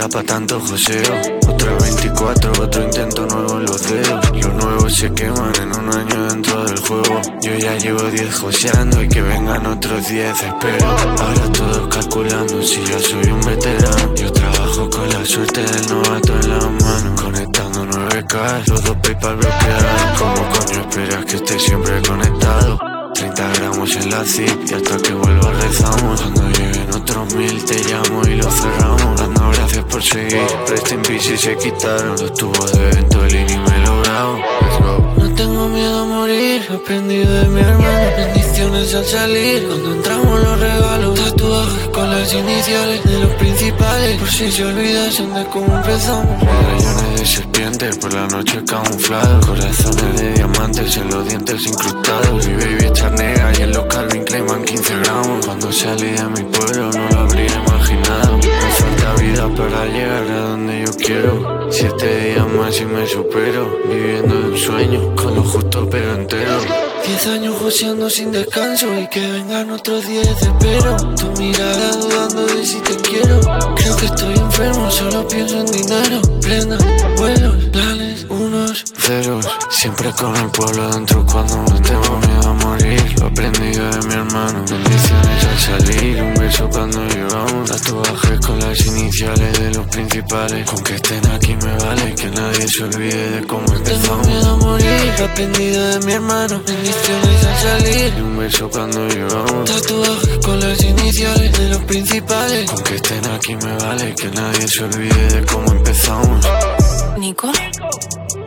pa' tanto joseo. Otra 24, otro intento nuevo en los dedos. Los nuevos se queman en un año dentro del juego. Yo ya llevo 10 joseando y que vengan otros 10, espero. Ahora todos calculando si yo soy un veterano. Yo trabajo con la suerte del novato en la mano, conectando 9K, los dos PayPal bloqueados. ¿Cómo coño esperas que esté siempre conectado? 30 gramos en la zip y hasta que vuelva rezamos. Cuando lleguen otros 1000 te llamo y lo cerramos. Dando gracias por seguir, Rest in Peace y se quitaron los tubos de Ventolin y me he logrado. Let's go. No tengo miedo a morir, aprendí de mi hermano. Bendiciones al salir, cuando entramos los regalos. Tatuajes con las iniciales de los principales, por si se olvidan de cómo empezamos. Medallones de serpientes por la noche camuflados. Corazones de diamantes en los dientes incrustados. Mi baby está negra y en los Calvin Klein van 15 gramos. Cuando salí de mi pueblo no lo habría imaginado. Me falta vida para llegar a donde yo quiero. 7 días más y me supero, viviendo de un sueño, con lo justo pero entero. 10 años joseando sin descanso y que vengan otros 10, espero. Tu mirada dudando de si te quiero. Creo que estoy enfermo, solo pienso en dinero. Plena, vuelos, planes, unos, ceros. Siempre con el pueblo dentro cuando no tengo miedo a morir. Lo aprendido de mi hermano. Bendiciones al salir, un beso cuando llegamos. Tatuajes con las iniciales de los principales. Con que estén aquí me vale, que nadie se olvide de cómo empezamos. Tengo miedo a morir, lo aprendido de mi hermano. Bendiciones al salir, y un beso cuando llegamos. Tatuajes con las iniciales de los principales. Con que estén aquí me vale, que nadie se olvide de cómo empezamos. Nico.